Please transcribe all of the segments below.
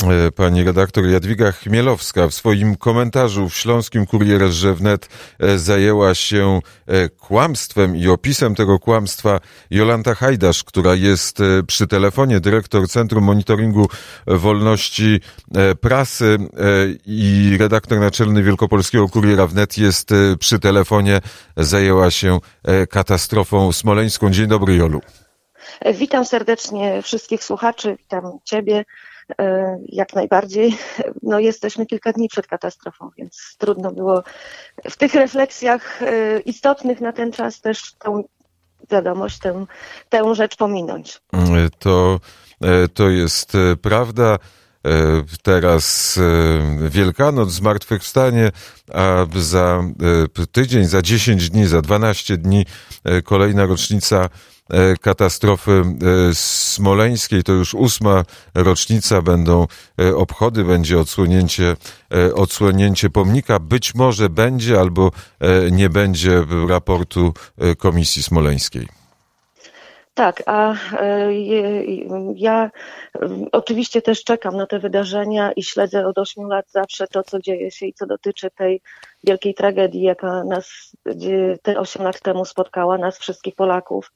Pani redaktor Jadwiga Chmielowska w swoim komentarzu w Śląskim Kurierze Wnet zajęła się kłamstwem i opisem tego kłamstwa Jolanta Hajdasz, która jest przy telefonie, dyrektor Centrum Monitoringu Wolności Prasy i redaktor naczelny Wielkopolskiego Kuriera Wnet jest przy telefonie. Zajęła się katastrofą smoleńską. Dzień dobry, Jolu. Witam serdecznie wszystkich słuchaczy, witam Ciebie. Jak najbardziej. No, jesteśmy kilka dni przed katastrofą, więc trudno było w tych refleksjach istotnych na ten czas też tą wiadomość, tę rzecz pominąć. To jest prawda. Teraz Wielkanoc, Zmartwychwstanie, a za tydzień, za 10 dni, za 12 dni kolejna rocznica katastrofy smoleńskiej. To już 8. rocznica, będą obchody, będzie odsłonięcie pomnika. Być może będzie albo nie będzie raportu Komisji Smoleńskiej. Tak, a ja oczywiście też czekam na te wydarzenia i śledzę od 8 lat zawsze to, co dzieje się i co dotyczy tej wielkiej tragedii, jaka nas te 8 lat temu spotkała, nas wszystkich Polaków.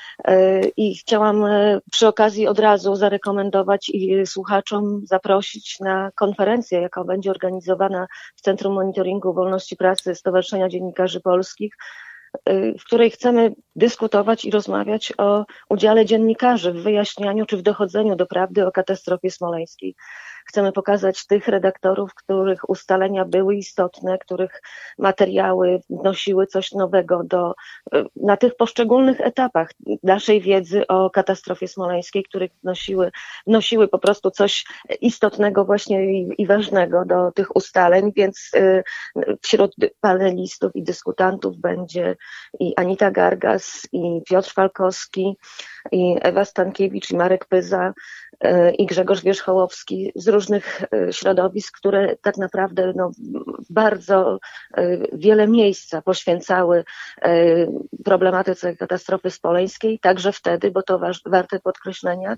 I chciałam przy okazji od razu zarekomendować i słuchaczom zaprosić na konferencję, jaka będzie organizowana w Centrum Monitoringu Wolności Prasy Stowarzyszenia Dziennikarzy Polskich, w której chcemy dyskutować i rozmawiać o udziale dziennikarzy w wyjaśnianiu czy w dochodzeniu do prawdy o katastrofie smoleńskiej. Chcemy pokazać tych redaktorów, których ustalenia były istotne, których materiały wnosiły coś nowego na tych poszczególnych etapach naszej wiedzy o katastrofie smoleńskiej, których wnosiły po prostu coś istotnego właśnie i ważnego do tych ustaleń, więc wśród panelistów i dyskutantów będzie i Anita Gargas, i Piotr Falkowski, i Ewa Stankiewicz, i Marek Pyza, i Grzegorz Wierzchołowski z różnych środowisk, które tak naprawdę bardzo wiele miejsca poświęcały problematyce katastrofy smoleńskiej, także wtedy, bo to warte podkreślenia,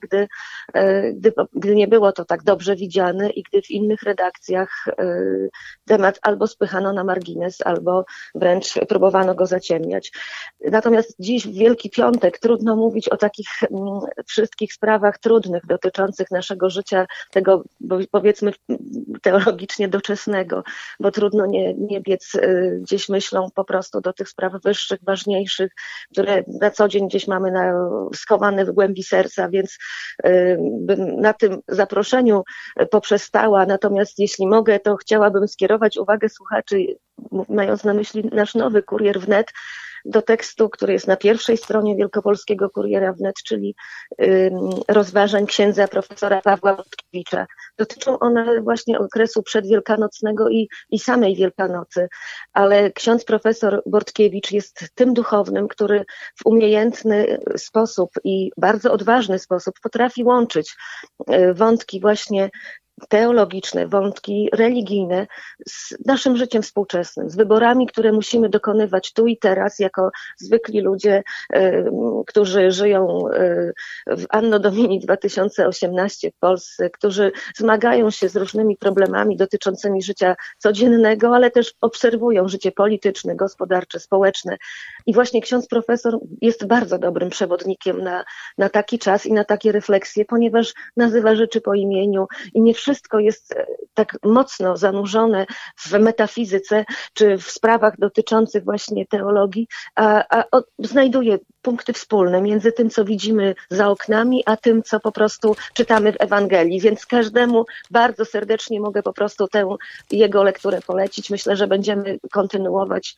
gdy nie było to tak dobrze widziane i gdy w innych redakcjach temat albo spychano na margines, albo wręcz próbowano go zaciemniać. Natomiast dziś w Wielki Piątek trudno mówić o takich wszystkich sprawach trudnych dotyczących naszego życia, tego powiedzmy teologicznie doczesnego, bo trudno nie biec gdzieś myślą po prostu do tych spraw wyższych, ważniejszych, które na co dzień gdzieś mamy schowane w głębi serca, więc bym na tym zaproszeniu poprzestała. Natomiast jeśli mogę, to chciałabym skierować uwagę słuchaczy, mając na myśli nasz nowy Kurier Wnet, do tekstu, który jest na pierwszej stronie Wielkopolskiego Kuriera Wnet, czyli rozważań księdza profesora Pawła Bortkiewicza. Dotyczą one właśnie okresu przedwielkanocnego i samej Wielkanocy, ale ksiądz profesor Bortkiewicz jest tym duchownym, który w umiejętny sposób i bardzo odważny sposób potrafi łączyć wątki właśnie teologiczne, wątki religijne z naszym życiem współczesnym, z wyborami, które musimy dokonywać tu i teraz jako zwykli ludzie, którzy żyją w Anno Domini 2018 w Polsce, którzy zmagają się z różnymi problemami dotyczącymi życia codziennego, ale też obserwują życie polityczne, gospodarcze, społeczne. I właśnie ksiądz profesor jest bardzo dobrym przewodnikiem na taki czas i na takie refleksje, ponieważ nazywa rzeczy po imieniu i nie wszystko jest tak mocno zanurzone w metafizyce czy w sprawach dotyczących właśnie teologii, a znajduje punkty wspólne między tym, co widzimy za oknami, a tym, co po prostu czytamy w Ewangelii. Więc każdemu bardzo serdecznie mogę po prostu tę jego lekturę polecić. Myślę, że będziemy kontynuować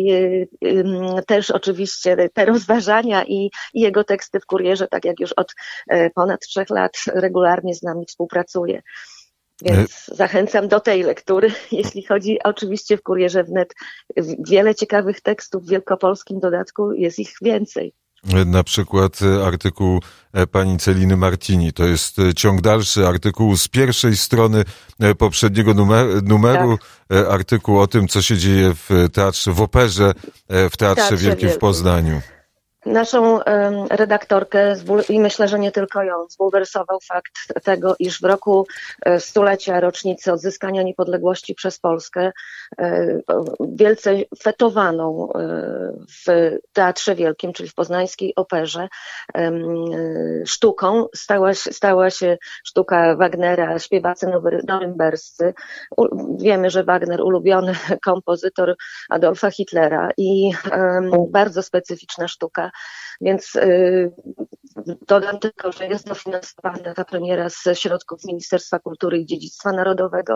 też oczywiście te rozważania i jego teksty w Kurierze, tak jak już od ponad 3 lat regularnie z nami współpracuje. Więc zachęcam do tej lektury. Jeśli chodzi oczywiście w Kurierze Wnet, wiele ciekawych tekstów w wielkopolskim dodatku, jest ich więcej. Na przykład artykuł pani Celiny Martini. To jest ciąg dalszy artykułu z pierwszej strony poprzedniego numeru. Tak. Artykuł o tym, co się dzieje w operze w Teatrze Wielkim w Poznaniu. Naszą redaktorkę i myślę, że nie tylko ją, zbulwersował fakt tego, iż w roku stulecia rocznicy odzyskania niepodległości przez Polskę wielce fetowaną w Teatrze Wielkim, czyli w Poznańskiej Operze, sztuką stała się sztuka Wagnera, śpiewacy norymberscy. Wiemy, że Wagner ulubiony kompozytor Adolfa Hitlera i bardzo specyficzna sztuka. Więc dodam tylko, że jest dofinansowana ta premiera z środków Ministerstwa Kultury i Dziedzictwa Narodowego,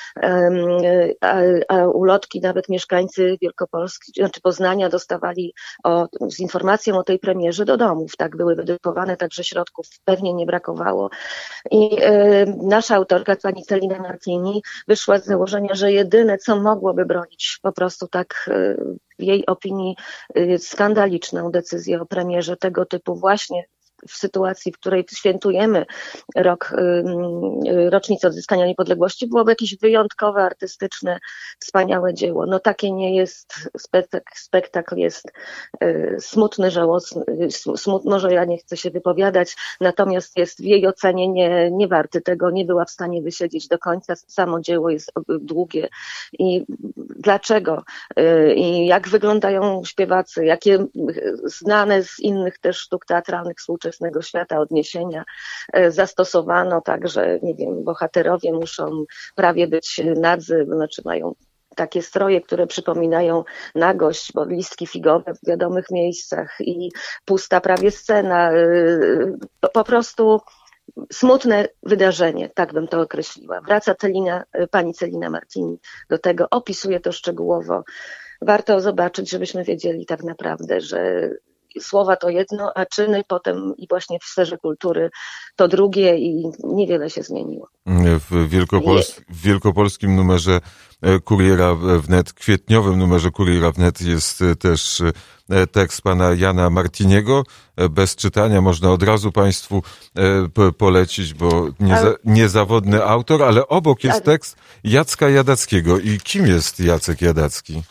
a ulotki nawet mieszkańcy Wielkopolski, znaczy Poznania dostawali z informacją o tej premierze do domów. Tak, były wydatkowane, także środków pewnie nie brakowało. I nasza autorka, pani Celina Martini, wyszła z założenia, że jedyne, co mogłoby bronić po prostu tak w jej opinii skandaliczną decyzję o premierze tego typu właśnie w sytuacji, w której świętujemy rocznicę odzyskania niepodległości, byłoby jakieś wyjątkowe, artystyczne, wspaniałe dzieło. No takie nie jest, spektakl jest smutny, żałosny, może ja nie chcę się wypowiadać, natomiast jest w jej ocenie nie warty tego, nie była w stanie wysiedzieć do końca, samo dzieło jest długie. I dlaczego? I jak wyglądają śpiewacy, jakie znane z innych też sztuk teatralnych współczesnych świata odniesienia zastosowano, także, nie wiem, bohaterowie muszą prawie być nadzy, znaczy mają takie stroje, które przypominają nagość, bo listki figowe w wiadomych miejscach i pusta prawie scena, po prostu smutne wydarzenie, tak bym to określiła. Wraca pani Celina Martini do tego, opisuje to szczegółowo. Warto zobaczyć, żebyśmy wiedzieli tak naprawdę, że słowa to jedno, a czyny potem i właśnie w sferze kultury to drugie i niewiele się zmieniło. W wielkopolskim numerze Kuriera Wnet, kwietniowym numerze Kuriera Wnet jest też tekst pana Jana Martiniego. Bez czytania można od razu państwu polecić, bo niezawodny autor, ale obok jest tekst Jacka Jadackiego. I kim jest Jacek Jadacki?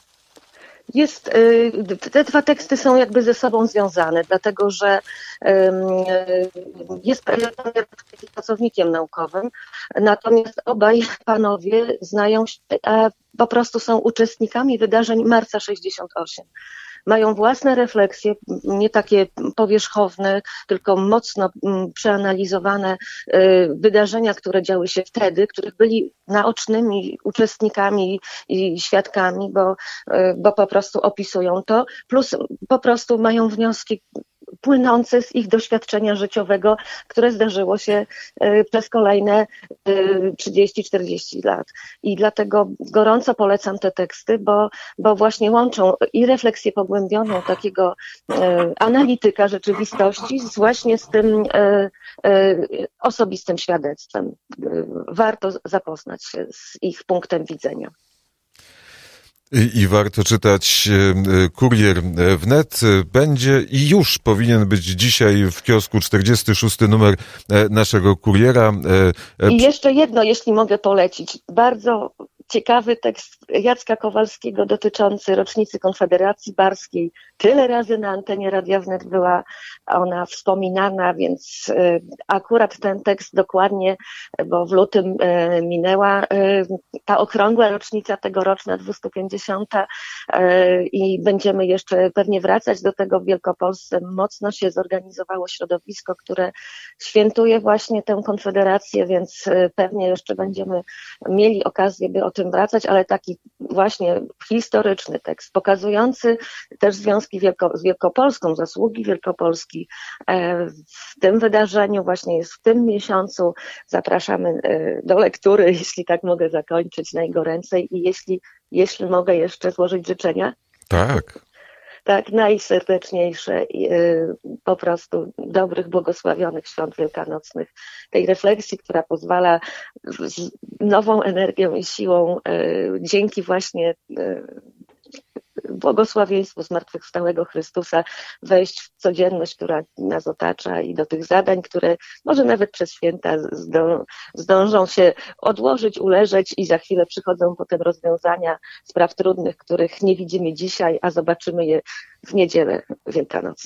Te dwa teksty są jakby ze sobą związane, dlatego że jest pracownikiem naukowym, natomiast obaj panowie znają się, a po prostu są uczestnikami wydarzeń Marca 68. Mają własne refleksje, nie takie powierzchowne, tylko mocno przeanalizowane wydarzenia, które działy się wtedy, których byli naocznymi uczestnikami i świadkami, bo po prostu opisują to, plus po prostu mają wnioski płynące z ich doświadczenia życiowego, które zdarzyło się przez kolejne 30-40 lat. I dlatego gorąco polecam te teksty, bo właśnie łączą i refleksję pogłębioną takiego analityka rzeczywistości właśnie z tym osobistym świadectwem. Warto zapoznać się z ich punktem widzenia. I warto czytać Kurier Wnet. Będzie i już powinien być dzisiaj w kiosku 46. numer naszego Kuriera. I jeszcze jedno, jeśli mogę polecić. Bardzo ciekawy tekst Jacka Kowalskiego dotyczący rocznicy Konfederacji Barskiej. Tyle razy na antenie Radia Wnet była ona wspominana, więc akurat ten tekst dokładnie, bo w lutym minęła ta okrągła rocznica tegoroczna, 250. I będziemy jeszcze pewnie wracać do tego w Wielkopolsce. Mocno się zorganizowało środowisko, które świętuje właśnie tę Konfederację, więc pewnie jeszcze będziemy mieli okazję, by o tym wracać, ale taki właśnie historyczny tekst, pokazujący też związki z Wielkopolską, zasługi Wielkopolski w tym wydarzeniu, właśnie jest w tym miesiącu. Zapraszamy do lektury, jeśli tak mogę zakończyć najgoręcej i jeśli mogę jeszcze złożyć życzenia. Tak. Tak, najserdeczniejsze, po prostu dobrych, błogosławionych świąt wielkanocnych. Tej refleksji, która pozwala z nową energią i siłą, dzięki właśnie błogosławieństwu zmartwychwstałego Chrystusa, wejść w codzienność, która nas otacza i do tych zadań, które może nawet przez święta zdążą się odłożyć, uleżeć i za chwilę przychodzą potem rozwiązania spraw trudnych, których nie widzimy dzisiaj, a zobaczymy je w niedzielę wielkanocną.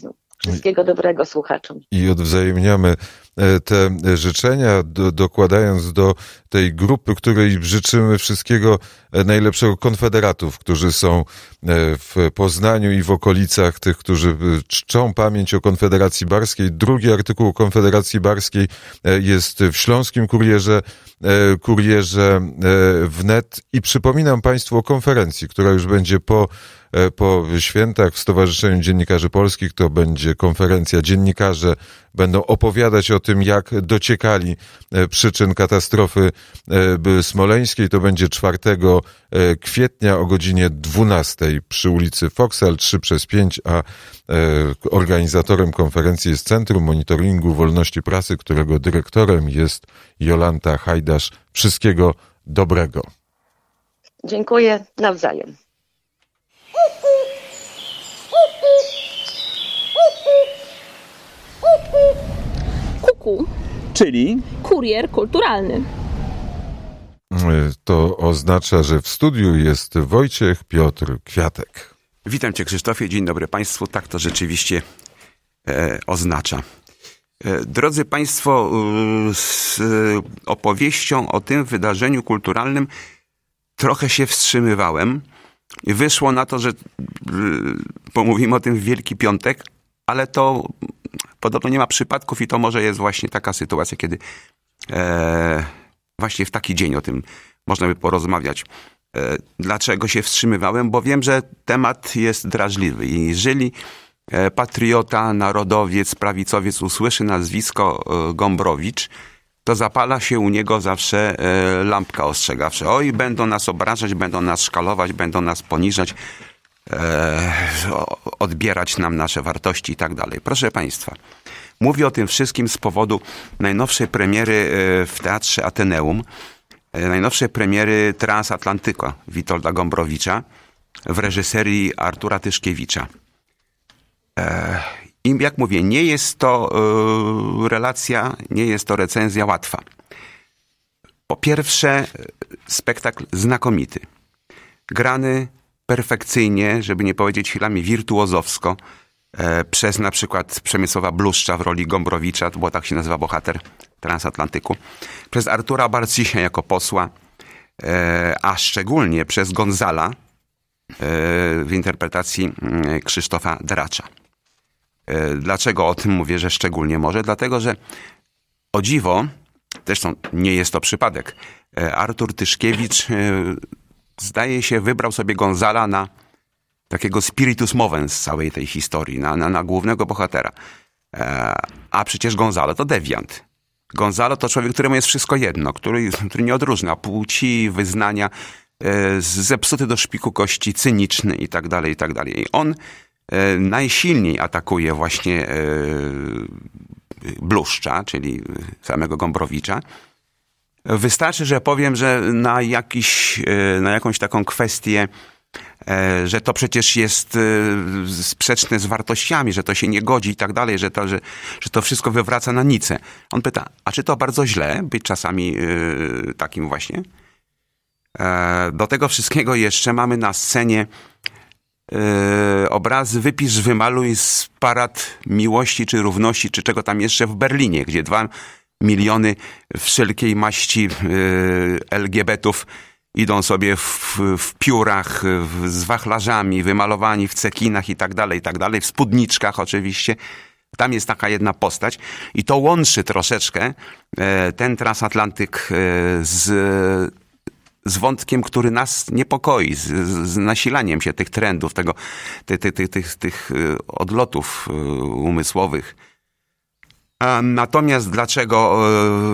Wszystkiego dobrego słuchaczom. I odwzajemniamy te życzenia, dokładając do tej grupy, której życzymy wszystkiego najlepszego, konfederatów, którzy są w Poznaniu i w okolicach, tych, którzy czczą pamięć o Konfederacji Barskiej. Drugi artykuł o Konfederacji Barskiej jest w Śląskim Kurierze Wnet i przypominam Państwu o konferencji, która już będzie po świętach w Stowarzyszeniu Dziennikarzy Polskich. To będzie konferencja. Dziennikarze będą opowiadać o tym, jak dociekali przyczyn katastrofy smoleńskiej. To będzie 4 kwietnia o godzinie 12 przy ulicy Foksal 3/5, a organizatorem konferencji jest Centrum Monitoringu Wolności Prasy, którego dyrektorem jest Jolanta Hajdasz. Wszystkiego dobrego. Dziękuję, nawzajem. KUKU, czyli kurier kulturalny. To oznacza, że w studiu jest Wojciech Piotr Kwiatek. Witam Cię, Krzysztofie, dzień dobry Państwu. Tak to rzeczywiście oznacza. Drodzy Państwo, z opowieścią o tym wydarzeniu kulturalnym trochę się wstrzymywałem. Wyszło na to, że pomówimy o tym w Wielki Piątek, ale to podobno nie ma przypadków i to może jest właśnie taka sytuacja, kiedy właśnie w taki dzień o tym można by porozmawiać. Dlaczego się wstrzymywałem? Bo wiem, że temat jest drażliwy i jeżeli patriota, narodowiec, prawicowiec usłyszy nazwisko Gombrowicz, to zapala się u niego zawsze lampka ostrzegawcza. Oj, będą nas obrażać, będą nas szkalować, będą nas poniżać, odbierać nam nasze wartości i tak dalej. Proszę Państwa, mówię o tym wszystkim z powodu najnowszej premiery w Teatrze Ateneum, najnowszej premiery Transatlantyka Witolda Gombrowicza w reżyserii Artura Tyszkiewicza. I jak mówię, nie jest to relacja, nie jest to recenzja łatwa. Po pierwsze, spektakl znakomity. Grany perfekcyjnie, żeby nie powiedzieć chwilami wirtuozowsko, przez na przykład Przemysława Bluszcza w roli Gombrowicza, bo tak się nazywa bohater Transatlantyku, przez Artura Barcisia jako posła, a szczególnie przez Gonzala w interpretacji Krzysztofa Dracza. Dlaczego o tym mówię, że szczególnie może? Dlatego, że o dziwo, zresztą nie jest to przypadek, Artur Tyszkiewicz zdaje się wybrał sobie Gonzala na takiego spiritus movens całej tej historii, na głównego bohatera. A przecież Gonzalo to dewiant. Gonzalo to człowiek, któremu jest wszystko jedno, który nie odróżnia płci, wyznania, zepsuty do szpiku kości, cyniczny i tak dalej, i tak dalej. I on najsilniej atakuje właśnie Bluszcza, czyli samego Gombrowicza. Wystarczy, że powiem, że na jakąś taką kwestię, że to przecież jest sprzeczne z wartościami, że to się nie godzi i tak dalej, że to wszystko wywraca na nicę. On pyta, a czy to bardzo źle być czasami takim właśnie? Do tego wszystkiego jeszcze mamy na scenie obrazy wypisz, wymaluj z parad miłości czy równości, czy czego tam jeszcze w Berlinie, gdzie 2 miliony wszelkiej maści LGBT-ów idą sobie w piórach, z wachlarzami, wymalowani w cekinach i tak dalej, w spódniczkach oczywiście. Tam jest taka jedna postać i to łączy troszeczkę ten Transatlantyk z wątkiem, który nas niepokoi, z nasilaniem się tych trendów, tych odlotów umysłowych. Natomiast dlaczego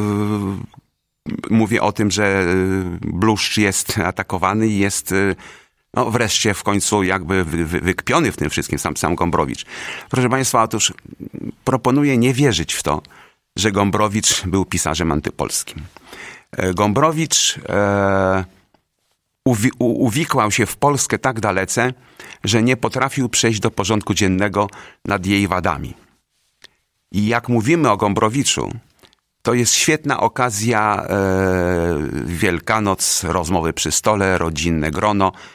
mówię o tym, że Bluszcz jest atakowany i jest wreszcie w końcu jakby wykpiony w tym wszystkim sam Gombrowicz? Proszę Państwa, otóż proponuję nie wierzyć w to, że Gombrowicz był pisarzem antypolskim. Gombrowicz uwikłał się w Polskę tak dalece, że nie potrafił przejść do porządku dziennego nad jej wadami. I jak mówimy o Gombrowiczu, to jest świetna okazja, Wielkanoc, rozmowy przy stole, rodzinne grono,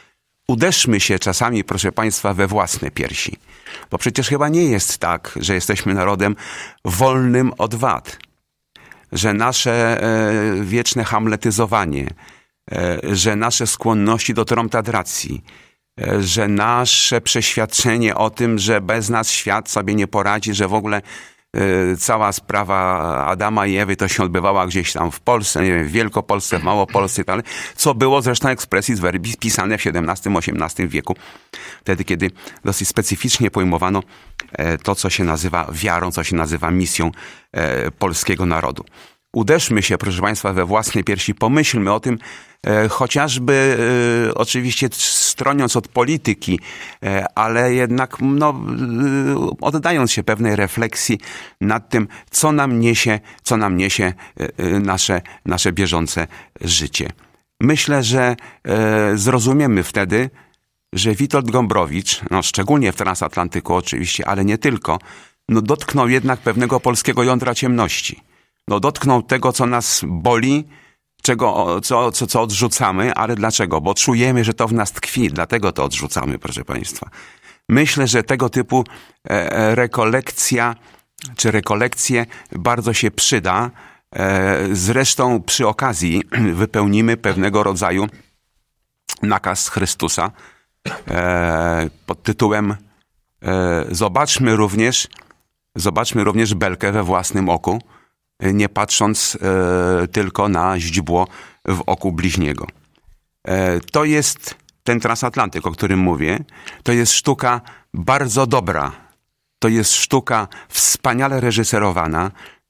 uderzmy się czasami, proszę Państwa, we własne piersi. Bo przecież chyba nie jest tak, że jesteśmy narodem wolnym od wad. Że nasze wieczne hamletyzowanie, że nasze skłonności do tromtadracji, że nasze przeświadczenie o tym, że bez nas świat sobie nie poradzi, że w ogóle cała sprawa Adama i Ewy to się odbywała gdzieś tam w Polsce, nie wiem, w Wielkopolsce, w Małopolsce i tak dalej, co było zresztą expressis verbis pisane w XVII-XVIII wieku, wtedy kiedy dosyć specyficznie pojmowano to, co się nazywa wiarą, co się nazywa misją polskiego narodu. Uderzmy się, proszę Państwa, we własne piersi, pomyślmy o tym, chociażby oczywiście stroniąc od polityki, ale jednak oddając się pewnej refleksji nad tym, co nam niesie nasze bieżące życie. Myślę, że zrozumiemy wtedy, że Witold Gombrowicz, szczególnie w Transatlantyku oczywiście, ale nie tylko, dotknął jednak pewnego polskiego jądra ciemności. Dotknął tego, co nas boli, co odrzucamy, ale dlaczego? Bo czujemy, że to w nas tkwi, dlatego to odrzucamy, proszę Państwa. Myślę, że tego typu rekolekcja czy rekolekcje bardzo się przyda. Zresztą przy okazji wypełnimy pewnego rodzaju nakaz Chrystusa pod tytułem zobaczmy również belkę we własnym oku, nie patrząc tylko na źdźbło w oku bliźniego. To jest ten transatlantyk, o którym mówię. To jest sztuka bardzo dobra. To jest sztuka wspaniale reżyserowana,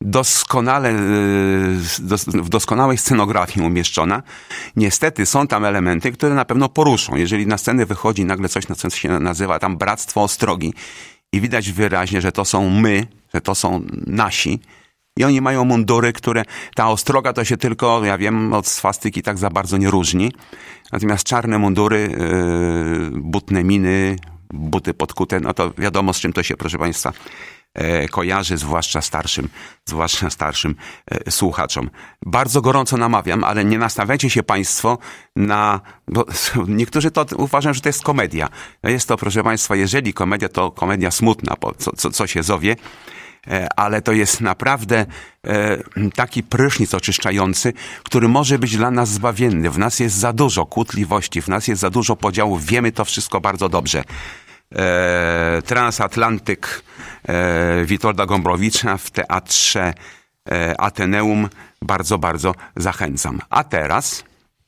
w doskonałej scenografii umieszczona. Niestety są tam elementy, które na pewno poruszą. Jeżeli na scenę wychodzi nagle coś, co się nazywa tam Bractwo Ostrogi i widać wyraźnie, że to są my, że to są nasi, i oni mają mundury, które... Ta ostroga to się tylko, ja wiem, od swastyki tak za bardzo nie różni. Natomiast czarne mundury, butne miny, buty podkute, to wiadomo, z czym to się, proszę Państwa, kojarzy, zwłaszcza starszym słuchaczom. Bardzo gorąco namawiam, ale nie nastawiajcie się Państwo na... Bo niektórzy to uważają, że to jest komedia. Jest to, proszę Państwa, jeżeli komedia, to komedia smutna, co się zowie, ale to jest naprawdę taki prysznic oczyszczający, który może być dla nas zbawienny. W nas jest za dużo kłótliwości, w nas jest za dużo podziałów, wiemy to wszystko bardzo dobrze. Transatlantyk Witolda Gombrowicza w Teatrze Ateneum bardzo, bardzo zachęcam. A teraz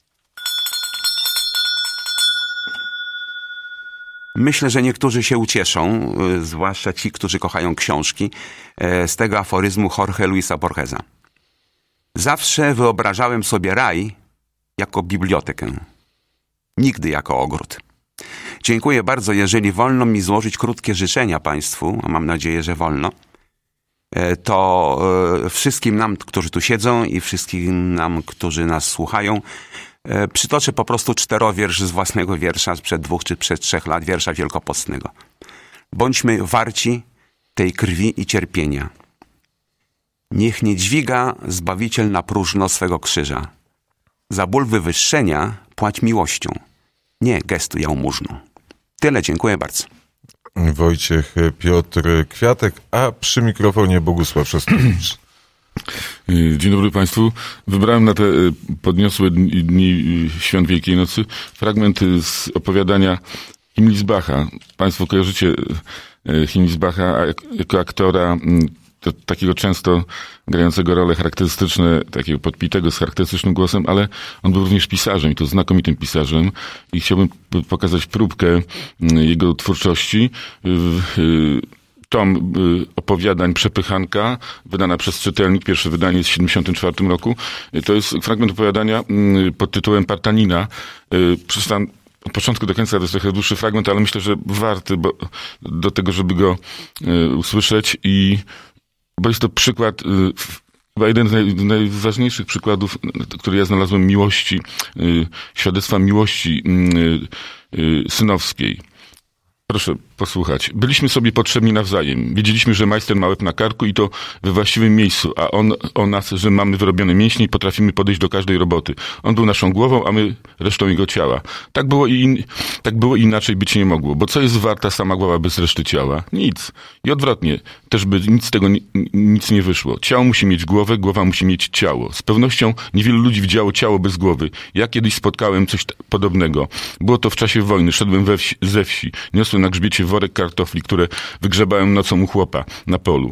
myślę, że niektórzy się ucieszą, zwłaszcza ci, którzy kochają książki, z tego aforyzmu Jorge Luisa Borgesa. Zawsze wyobrażałem sobie raj jako bibliotekę, nigdy jako ogród. Dziękuję bardzo. Jeżeli wolno mi złożyć krótkie życzenia Państwu, a mam nadzieję, że wolno, to wszystkim nam, którzy tu siedzą i wszystkim nam, którzy nas słuchają, przytoczę po prostu czterowiersz z własnego wiersza sprzed 2 czy przed 3 lat, wiersza wielkopostnego. Bądźmy warci tej krwi i cierpienia. Niech nie dźwiga Zbawiciel na próżno swego krzyża. Za ból wywyższenia płać miłością, nie gestu jałmużną. Tyle, dziękuję bardzo. Wojciech Piotr Kwiatek, a przy mikrofonie Bogusław Szostowicz. Dzień dobry Państwu. Wybrałem na te podniosłe dni Świąt Wielkiej Nocy fragment z opowiadania Himmelsbacha. Państwo kojarzycie Himmelsbacha jako aktora takiego często grającego role charakterystyczne, takiego podpitego z charakterystycznym głosem, ale on był również pisarzem i to znakomitym pisarzem i chciałbym pokazać próbkę jego twórczości. Tom opowiadań Przepychanka, wydana przez Czytelnik, pierwsze wydanie jest w 1974 roku. To jest fragment opowiadania pod tytułem Partanina. Przeczytam od początku do końca, to jest trochę dłuższy fragment, ale myślę, że warty do tego, żeby go usłyszeć bo jest to przykład, chyba jeden z najważniejszych przykładów, który ja znalazłem miłości, świadectwa miłości synowskiej. Proszę posłuchać. Byliśmy sobie potrzebni nawzajem. Wiedzieliśmy, że majster ma łeb na karku i to we właściwym miejscu, a on o nas, że mamy wyrobione mięśnie i potrafimy podejść do każdej roboty. On był naszą głową, a my resztą jego ciała. Tak było i inaczej być nie mogło, bo co jest warta sama głowa bez reszty ciała? Nic. I odwrotnie, też by nic z tego nic nie wyszło. Ciało musi mieć głowę, głowa musi mieć ciało. Z pewnością niewielu ludzi widziało ciało bez głowy. Ja kiedyś spotkałem coś podobnego. Było to w czasie wojny. Szedłem ze wsi. Niosłem na grzbiecie worek kartofli, które wygrzebałem nocą u chłopa na polu.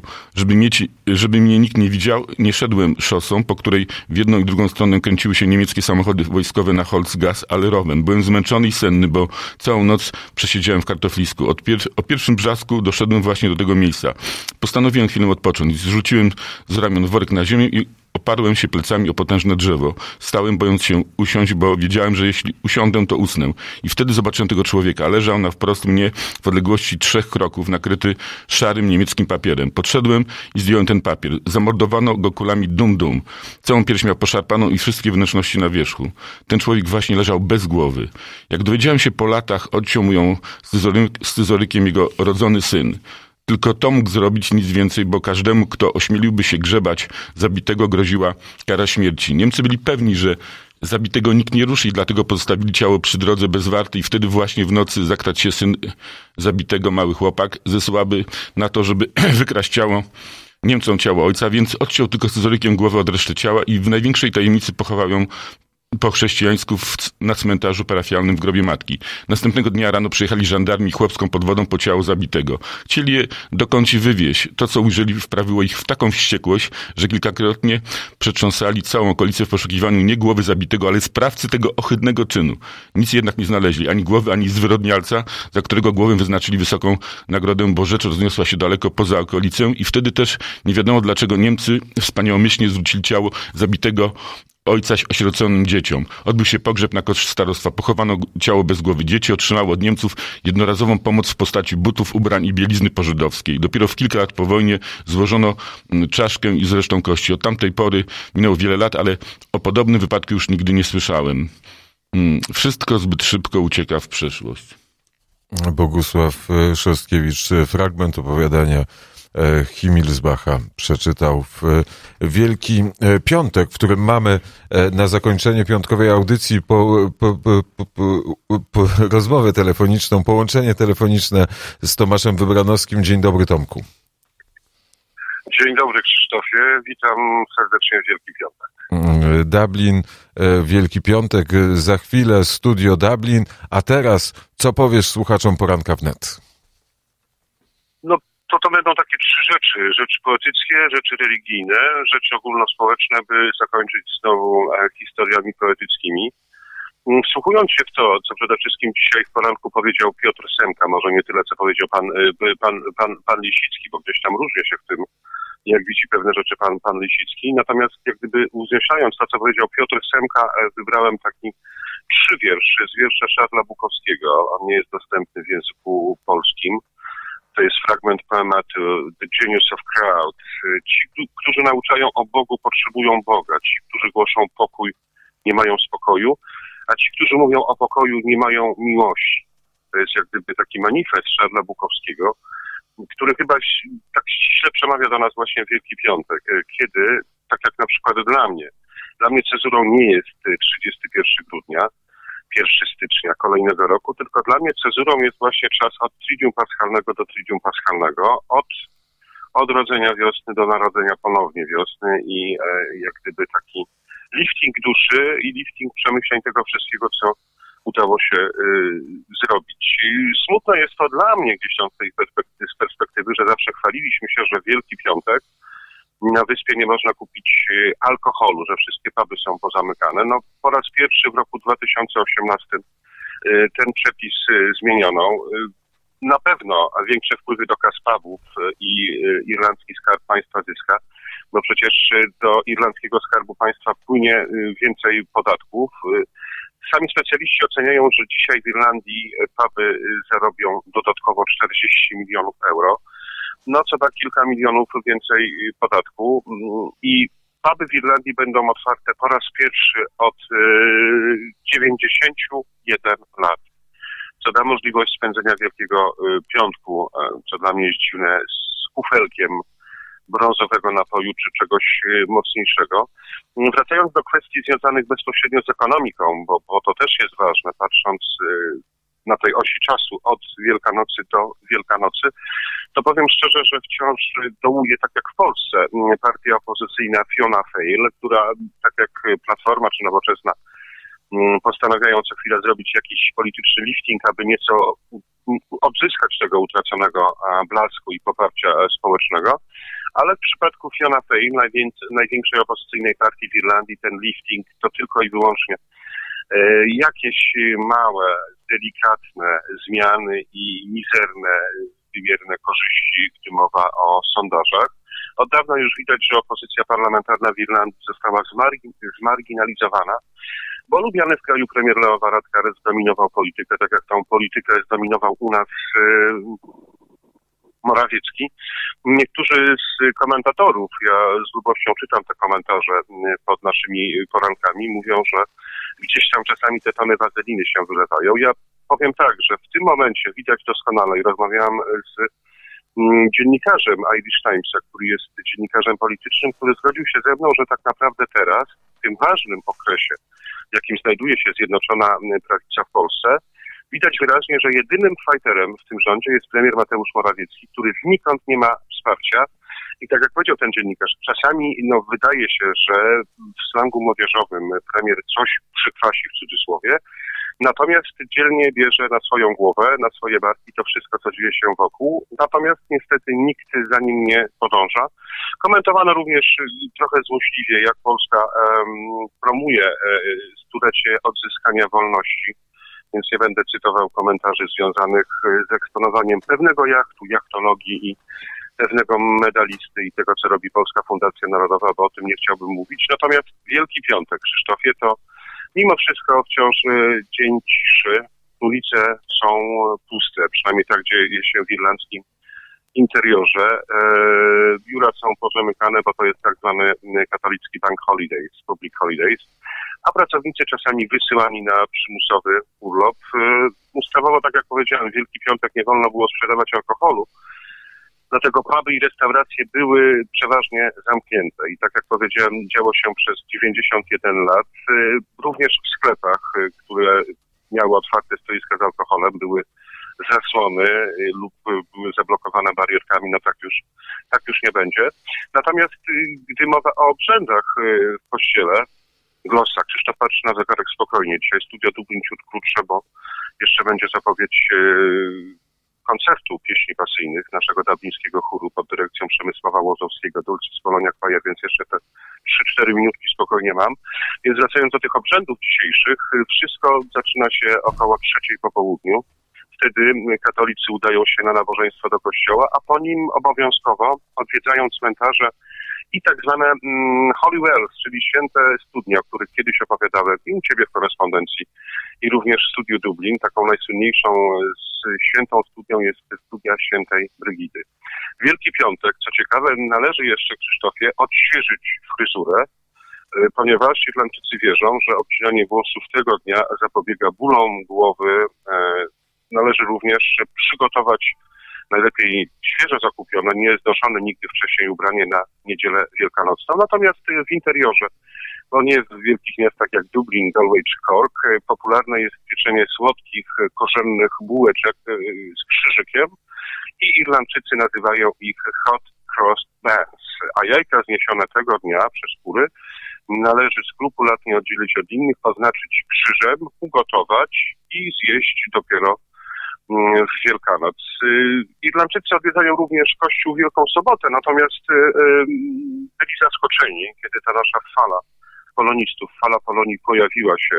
Żeby mnie nikt nie widział, nie szedłem szosą, po której w jedną i drugą stronę kręciły się niemieckie samochody wojskowe na Holzgas, ale rowem. Byłem zmęczony i senny, bo całą noc przesiedziałem w kartoflisku. O pierwszym brzasku doszedłem właśnie do tego miejsca. Postanowiłem chwilę odpocząć. Zrzuciłem z ramion worek na ziemię i oparłem się plecami o potężne drzewo. Stałem, bojąc się usiąść, bo wiedziałem, że jeśli usiądę, to usnę. I wtedy zobaczyłem tego człowieka. Leżał na wprost mnie w odległości 3 kroków, nakryty szarym niemieckim papierem. Podszedłem i zdjąłem ten papier. Zamordowano go kulami dum-dum. Całą pierś miał poszarpaną i wszystkie wnętrzności na wierzchu. Ten człowiek właśnie leżał bez głowy. Jak dowiedziałem się po latach, odciął mu ją scyzorykiem jego rodzony syn. Tylko to mógł zrobić, nic więcej, bo każdemu, kto ośmieliłby się grzebać zabitego, groziła kara śmierci. Niemcy byli pewni, że zabitego nikt nie ruszy i dlatego pozostawili ciało przy drodze bez warty i wtedy właśnie w nocy zakradł się syn zabitego, mały chłopak, ze słaby na to, żeby wykraść Niemcom ciało ojca, więc odciął tylko scyzorykiem głowę od reszty ciała i w największej tajemnicy pochował ją po chrześcijańsku na cmentarzu parafialnym w grobie matki. Następnego dnia rano przyjechali żandarmi chłopską podwodą po ciało zabitego. Chcieli je do kąci wywieźć. To, co ujrzeli, wprawiło ich w taką wściekłość, że kilkakrotnie przetrząsali całą okolicę w poszukiwaniu nie głowy zabitego, ale sprawcy tego ohydnego czynu. Nic jednak nie znaleźli, ani głowy, ani zwyrodnialca, za którego głowę wyznaczyli wysoką nagrodę, bo rzecz rozniosła się daleko poza okolicę i wtedy też nie wiadomo, dlaczego Niemcy wspaniałomyślnie zwrócili ciało zabitego ojca osieroconym dzieciom. Odbył się pogrzeb na koszt starostwa. Pochowano ciało bez głowy. Dzieci otrzymały od Niemców jednorazową pomoc w postaci butów, ubrań i bielizny pożydowskiej. Dopiero w kilka lat po wojnie złożono czaszkę i zresztą kości. Od tamtej pory minęło wiele lat, ale o podobnym wypadku już nigdy nie słyszałem. Wszystko zbyt szybko ucieka w przeszłość. Bogusław Szostkiewicz, fragment opowiadania Himmelsbacha przeczytał w Wielki Piątek, w którym mamy na zakończenie piątkowej audycji rozmowę telefoniczną, połączenie telefoniczne z Tomaszem Wybranowskim. Dzień dobry, Tomku. Dzień dobry, Krzysztofie. Witam serdecznie w Wielki Piątek. Dublin, Wielki Piątek, za chwilę Studio Dublin, a teraz co powiesz słuchaczom Poranka Wnet? No, to będą takie 3 rzeczy. Rzeczy poetyckie, rzeczy religijne, rzeczy ogólnospołeczne, by zakończyć znowu historiami poetyckimi. Wsłuchując się w to, co przede wszystkim dzisiaj w poranku powiedział Piotr Semka, może nie tyle, co powiedział pan Lisicki, bo gdzieś tam różnie się w tym, jak widzi pewne rzeczy pan Lisicki. Natomiast jak gdyby uwznieślając to, co powiedział Piotr Semka, wybrałem taki 3 wiersze z wiersza Szarla Bukowskiego. On nie jest dostępny w języku polskim. To jest fragment poematu The Genius of Crowd. Ci, którzy nauczają o Bogu, potrzebują Boga. Ci, którzy głoszą pokój, nie mają spokoju. A ci, którzy mówią o pokoju, nie mają miłości. To jest jak gdyby taki manifest Szarla Bukowskiego, który chyba tak ściśle przemawia do nas właśnie w Wielki Piątek, kiedy, tak jak na przykład dla mnie cezurą nie jest 31 grudnia, 1 stycznia kolejnego roku, tylko dla mnie cezurą jest właśnie czas od Triduum Paschalnego do Triduum Paschalnego, od rodzenia wiosny do narodzenia ponownie wiosny i jak gdyby taki lifting duszy i lifting przemyśleń tego wszystkiego, co udało się zrobić. Smutne jest to dla mnie gdzieś tam z perspektywy, że zawsze chwaliliśmy się, że w Wielki Piątek na wyspie nie można kupić alkoholu, że wszystkie puby są pozamykane. No, po raz pierwszy w roku 2018 ten przepis zmieniono. Na pewno większe wpływy do kas pubów i irlandzki Skarb Państwa zyska, bo przecież do irlandzkiego Skarbu Państwa płynie więcej podatków. Sami specjaliści oceniają, że dzisiaj w Irlandii puby zarobią dodatkowo 40 milionów euro. No co da kilka milionów więcej podatku i puby w Irlandii będą otwarte po raz pierwszy od 91 lat. co da możliwość spędzenia Wielkiego Piątku, co dla mnie jest dziwne, z kufelkiem brązowego napoju czy czegoś mocniejszego. Wracając do kwestii związanych bezpośrednio z ekonomiką, bo to też jest ważne, patrząc na tej osi czasu od Wielkanocy do Wielkanocy, to powiem szczerze, że wciąż dołuje, tak jak w Polsce, partia opozycyjna Fiona Fail, która, tak jak Platforma czy Nowoczesna, postanawiają co chwilę zrobić jakiś polityczny lifting, aby nieco odzyskać tego utraconego blasku i poparcia społecznego. Ale w przypadku Fiona Fail, największej opozycyjnej partii w Irlandii, ten lifting to tylko i wyłącznie jakieś małe, delikatne zmiany i mizerne, wymierne korzyści, gdy mowa o sondażach. Od dawna już widać, że opozycja parlamentarna w Irlandii została zmarginalizowana, bo lubiany w kraju premier Leo Varadkar zdominował politykę, tak jak tą politykę zdominował u nas Morawiecki. Niektórzy z komentatorów, ja z lubością czytam te komentarze pod naszymi porankami, mówią, że gdzieś tam czasami te tony wazeliny się wylewają. Ja powiem tak, że w tym momencie widać doskonale i rozmawiałam z dziennikarzem Irish Timesa, który jest dziennikarzem politycznym, który zgodził się ze mną, że tak naprawdę teraz, w tym ważnym okresie, w jakim znajduje się Zjednoczona Prawica w Polsce, widać wyraźnie, że jedynym fighterem w tym rządzie jest premier Mateusz Morawiecki, który znikąd nie ma wsparcia. I tak jak powiedział ten dziennikarz, czasami wydaje się, że w slangu młodzieżowym premier coś przykwasi w cudzysłowie, natomiast dzielnie bierze na swoją głowę, na swoje barki to wszystko, co dzieje się wokół. Natomiast niestety nikt za nim nie podąża. Komentowano również trochę złośliwie, jak Polska promuje stulecie odzyskania wolności. Więc nie będę cytował komentarzy związanych z eksponowaniem pewnego jachtu, jachtologii i pewnego medalisty i tego, co robi Polska Fundacja Narodowa, bo o tym nie chciałbym mówić. Natomiast Wielki Piątek, Krzysztofie, to mimo wszystko wciąż dzień ciszy. Ulice są puste, przynajmniej tak dzieje się w irlandzkim interiorze. Biura są pozamykane, bo to jest tak zwany katolicki bank holidays, public holidays, a pracownicy czasami wysyłani na przymusowy urlop. Ustawowo, tak jak powiedziałem, w Wielki Piątek nie wolno było sprzedawać alkoholu, dlatego puby i restauracje były przeważnie zamknięte. I tak jak powiedziałem, działo się przez 91 lat. Również w sklepach, które miały otwarte stoiska z alkoholem, były zasłony lub były zablokowane barierkami, tak już nie będzie. Natomiast gdy mowa o obrzędach w kościele, Glossa, Krzysztof patrzy na zegarek spokojnie. Dzisiaj studio Dublin ciut krótsze, bo jeszcze będzie zapowiedź koncertu pieśni pasyjnych naszego dublińskiego chóru pod dyrekcją Przemysława Łozowskiego, Dulcis Polonia Choir, więc jeszcze te 3-4 minutki spokojnie mam. Więc wracając do tych obrzędów dzisiejszych, wszystko zaczyna się około 3:00 po południu. Wtedy katolicy udają się na nabożeństwo do kościoła, a po nim obowiązkowo odwiedzają cmentarze i tak zwane Holy Wells, czyli święte studnie, o których kiedyś opowiadałem i u Ciebie w korespondencji, i również w Studiu Dublin. Taką najsłynniejszą świętą studnią jest studnia świętej Brygidy. Wielki Piątek, co ciekawe, należy jeszcze, Krzysztofie, odświeżyć fryzurę, ponieważ Irlandczycy wierzą, że obcinanie włosów tego dnia zapobiega bólom głowy. Należy również przygotować najlepiej świeżo zakupione, nie znoszone nigdy wcześniej ubranie na niedzielę wielkanocną. Natomiast w interiorze, bo nie w wielkich miastach jak Dublin, Galway czy Cork, popularne jest pieczenie słodkich, korzennych bułeczek z krzyżykiem i Irlandczycy nazywają ich hot crossed buns, a jajka zniesione tego dnia przez kury należy skrupulatnie oddzielić od innych, oznaczyć krzyżem, ugotować i zjeść dopiero w Wielkanoc. Irlandczycy odwiedzają również Kościół w Wielką Sobotę, natomiast byli zaskoczeni, kiedy ta nasza fala polonistów, fala Polonii pojawiła się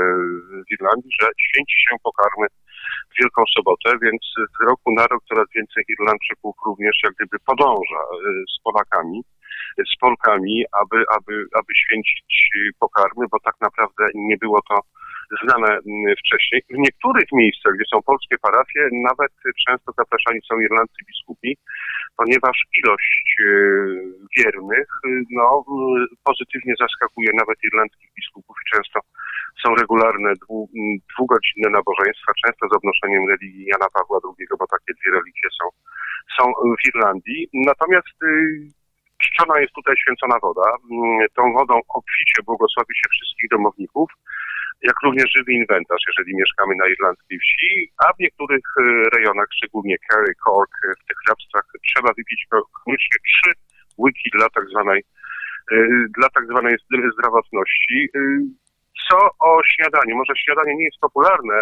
w Irlandii, że święci się pokarmy w Wielką Sobotę, więc z roku na rok coraz więcej Irlandczyków również jak gdyby podąża z Polakami, z Polkami, aby święcić pokarmy, bo tak naprawdę nie było to znane wcześniej. W niektórych miejscach, gdzie są polskie parafie, nawet często zapraszani są irlandzcy biskupi, ponieważ ilość wiernych pozytywnie zaskakuje nawet irlandzkich biskupów i często są regularne dwugodzinne nabożeństwa, często z odnoszeniem religii Jana Pawła II, bo takie dwie religie są w Irlandii. Natomiast czczona jest tutaj święcona woda. Tą wodą obficie błogosławi się wszystkich domowników, jak również żywy inwentarz, jeżeli mieszkamy na irlandzkiej wsi, a w niektórych rejonach, szczególnie Kerry, Cork, w tych hrabstwach, trzeba wypić koniecznie 3 łyki dla tak zwanej zdrowotności. Co o śniadaniu? Może śniadanie nie jest popularne,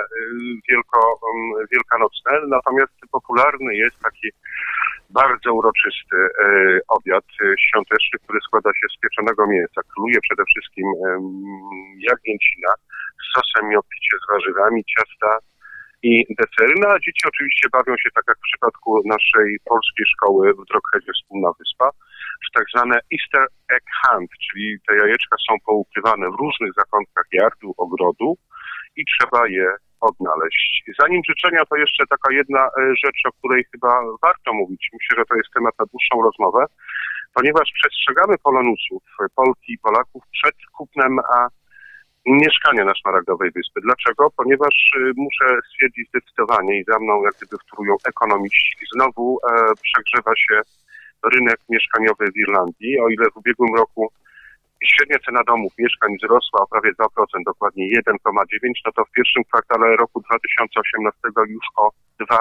wielkanocne, natomiast popularny jest taki bardzo uroczysty obiad świąteczny, który składa się z pieczonego mięsa. Króluje przede wszystkim jagnięcina z sosem i obficie z warzywami, ciasta i desery. No a dzieci oczywiście bawią się, tak jak w przypadku naszej polskiej szkoły w Droghedzie Wspólna Wyspa, w tak zwane Easter Egg Hunt, czyli te jajeczka są poukrywane w różnych zakątkach jardu, ogrodu i trzeba je odnaleźć. Zanim życzenia, to jeszcze taka jedna rzecz, o której chyba warto mówić. Myślę, że to jest temat na dłuższą rozmowę, ponieważ przestrzegamy Polonusów, Polki i Polaków przed kupnem mieszkania na Szmaragdowej Wyspy. Dlaczego? Ponieważ muszę stwierdzić zdecydowanie i za mną jak gdyby wtórują ekonomiści. Znowu przegrzewa się rynek mieszkaniowy w Irlandii. O ile w ubiegłym roku średnia cena domów, mieszkań wzrosła o prawie 2%, dokładnie 1,9%, no to w pierwszym kwartale roku 2018 już o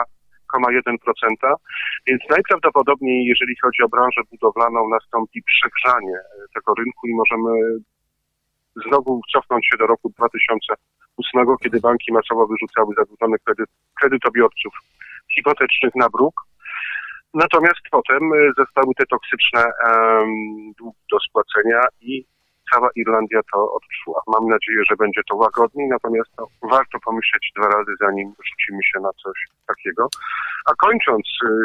2,1%. Więc najprawdopodobniej, jeżeli chodzi o branżę budowlaną, nastąpi przegrzanie tego rynku i możemy znowu cofnąć się do roku 2008, kiedy banki masowo wyrzucały zadłużonych kredytobiorców hipotecznych na bruk. Natomiast potem zostały te toksyczne długi do spłacenia i cała Irlandia to odczuła. Mam nadzieję, że będzie to łagodniej, natomiast warto pomyśleć 2 razy, zanim rzucimy się na coś takiego. A kończąc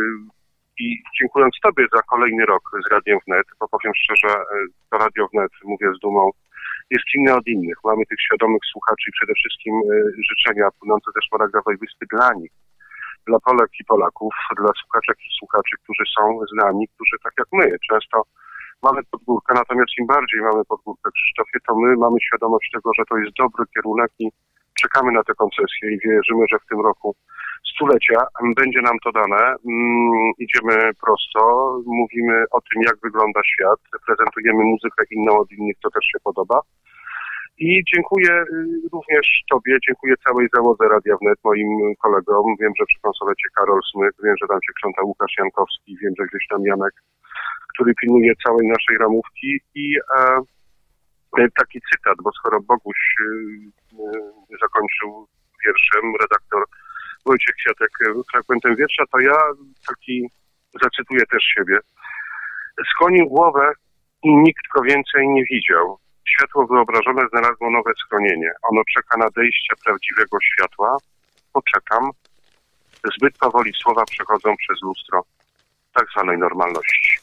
i dziękując Tobie za kolejny rok z Radiem Wnet, bo powiem szczerze, to Radio Wnet, mówię z dumą, jest inne od innych. Mamy tych świadomych słuchaczy i przede wszystkim życzenia płynące ze Szmaragdowej Wyspy dla nich, dla Polek i Polaków, dla słuchaczek i słuchaczy, którzy są z nami, którzy tak jak my często mamy podgórkę, natomiast im bardziej mamy podgórkę, Krzysztofie, to my mamy świadomość tego, że to jest dobry kierunek i czekamy na te koncesje i wierzymy, że w tym roku stulecia będzie nam to dane. Idziemy prosto, mówimy o tym, jak wygląda świat, prezentujemy muzykę inną od innych, co też się podoba. I dziękuję również Tobie, dziękuję całej załodze Radia Wnet, moim kolegom. Wiem, że przy konsolecie Karol Smyk, wiem, że tam się krząta Łukasz Jankowski, wiem, że gdzieś tam Janek, który pilnuje całej naszej ramówki. I taki cytat, bo skoro Boguś zakończył wierszem, redaktor Wojciech Kwiatek fragmentem wiersza, to ja taki zacytuję też siebie. Skłonił głowę i nikt go więcej nie widział. Światło wyobrażone znalazło nowe schronienie. Ono czeka nadejścia prawdziwego światła. Poczekam. Zbyt powoli słowa przechodzą przez lustro tak zwanej normalności.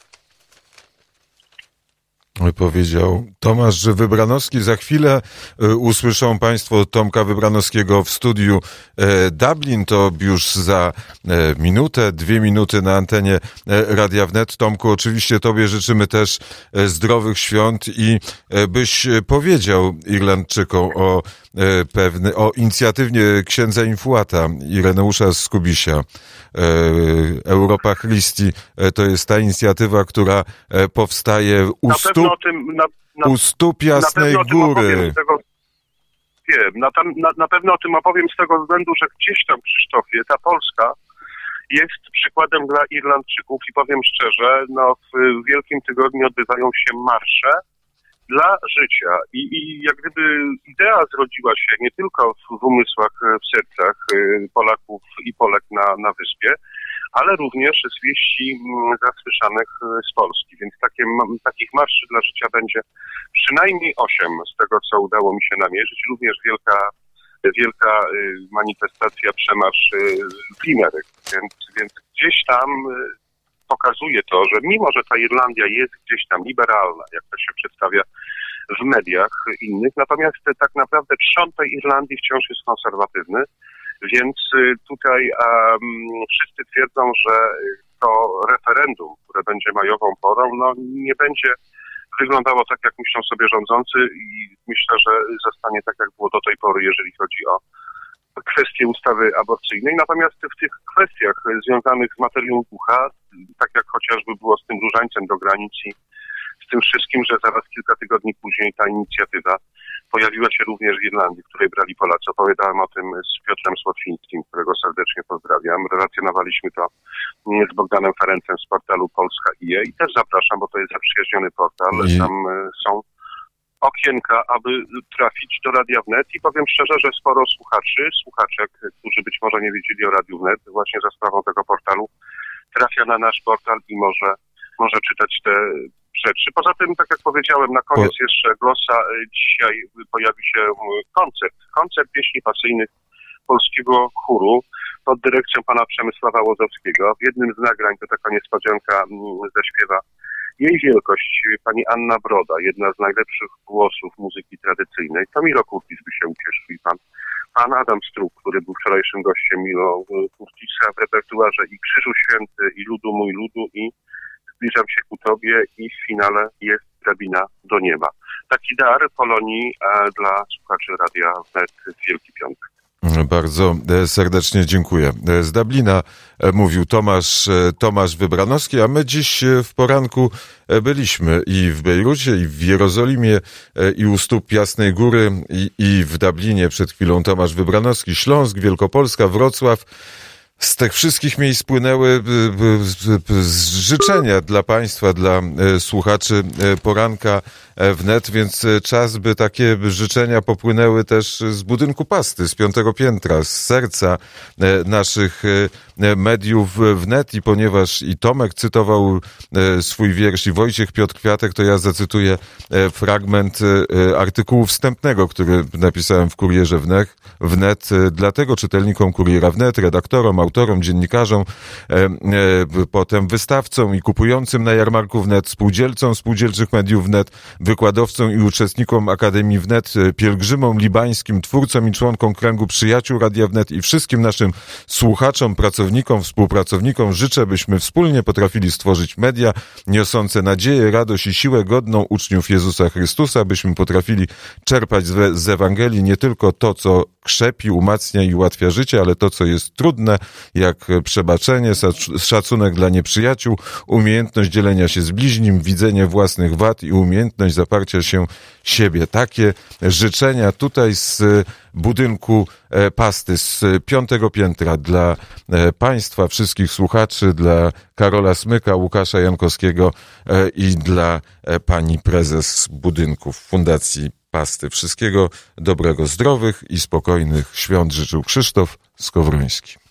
Powiedział Tomasz Wybranowski. Za chwilę usłyszą Państwo Tomka Wybranowskiego w studiu Dublin. To już za minutę, 2 minuty na antenie Radia Wnet. Tomku, oczywiście Tobie życzymy też zdrowych świąt i byś powiedział Irlandczykom o inicjatywie księdza Infuata Ireneusza Skubisia. Europa Christi to jest ta inicjatywa, która powstaje u stóp Jasnej Góry. Na pewno o tym opowiem z tego względu, że gdzieś tam, Krzysztofie, ta Polska jest przykładem dla Irlandczyków i powiem szczerze, w Wielkim Tygodniu odbywają się marsze dla życia i jak gdyby idea zrodziła się nie tylko w umysłach, w sercach Polaków i Polek na wyspie, ale również z wieści zasłyszanych z Polski. Więc takich marszy dla życia będzie przynajmniej 8 z tego, co udało mi się namierzyć. Również wielka manifestacja, przemarsz w Limerick. Więc gdzieś tam pokazuje to, że mimo, że ta Irlandia jest gdzieś tam liberalna, jak to się przedstawia w mediach innych. Natomiast tak naprawdę trzon tej Irlandii wciąż jest konserwatywny, więc tutaj wszyscy twierdzą, że to referendum, które będzie majową porą, no nie będzie wyglądało tak, jak myślą sobie rządzący i myślę, że zostanie tak, jak było do tej pory, jeżeli chodzi o kwestie ustawy aborcyjnej. Natomiast w tych kwestiach związanych z materią ducha, tak jak chociażby było z tym różańcem do granicy, z tym wszystkim, że zaraz kilka tygodni później ta inicjatywa pojawiła się również w Irlandii, w której brali Polacy. Opowiadałem o tym z Piotrem Słotwińskim, którego serdecznie pozdrawiam. Relacjonowaliśmy to z Bogdanem Ferencem z portalu Polska.ie i też zapraszam, bo to jest zaprzyjaźniony portal. Tam są okienka, aby trafić do Radia Wnet i powiem szczerze, że sporo słuchaczek, którzy być może nie wiedzieli o Radiu Wnet, właśnie za sprawą tego portalu trafia na nasz portal i może czytać te rzeczy. Poza tym, tak jak powiedziałem, na koniec jeszcze glosa. Dzisiaj pojawi się koncert pieśni pasyjnych polskiego chóru pod dyrekcją pana Przemysława Łozowskiego. W jednym z nagrań, to taka niespodzianka, zaśpiewa jej wielkość pani Anna Broda, jedna z najlepszych głosów muzyki tradycyjnej. To Milo Kurtis by się ucieszył i pan Adam Struk, który był wczorajszym gościem Milo Kurtisa w repertuarze i Krzyżu Święty, i Ludu mój ludu, i Zbliżam się ku Tobie, i w finale jest Drabina do nieba. Taki dar Polonii dla słuchaczy Radia Wnet w Wielki Piątek. Bardzo serdecznie dziękuję. Z Dublina mówił Tomasz Wybranowski, a my dziś w poranku byliśmy i w Bejrucie, i w Jerozolimie, i u stóp Jasnej Góry, i w Dublinie. Przed chwilą Tomasz Wybranowski, Śląsk, Wielkopolska, Wrocław. Z tych wszystkich miejsc płynęły życzenia dla Państwa, dla słuchaczy poranka wnet, więc czas, by takie życzenia popłynęły też z budynku Pasty, z 5. piętra, z serca naszych mediów wnet. I ponieważ i Tomek cytował swój wiersz, i Wojciech Piotr Kwiatek, to ja zacytuję fragment artykułu wstępnego, który napisałem w Kurierze wnet, dlatego czytelnikom Kuriera wnet, redaktorom, autorom, dziennikarzom, potem wystawcom i kupującym na jarmarku wnet, spółdzielcom spółdzielczych mediów wnet, wykładowcom i uczestnikom Akademii wnet, pielgrzymom libańskim, twórcom i członkom kręgu przyjaciół Radia Wnet i wszystkim naszym słuchaczom, pracownikom, współpracownikom życzę, byśmy wspólnie potrafili stworzyć media niosące nadzieję, radość i siłę godną uczniów Jezusa Chrystusa, byśmy potrafili czerpać z Ewangelii nie tylko to, co krzepi, umacnia i ułatwia życie, ale to, co jest trudne, jak przebaczenie, szacunek dla nieprzyjaciół, umiejętność dzielenia się z bliźnim, widzenie własnych wad i umiejętność zaparcia się siebie. Takie życzenia tutaj z budynku Pasty, z 5. piętra dla Państwa, wszystkich słuchaczy, dla Karola Smyka, Łukasza Jankowskiego i dla pani prezes budynków Fundacji Pasty. Wszystkiego dobrego, zdrowych i spokojnych świąt życzył Krzysztof Skowroński.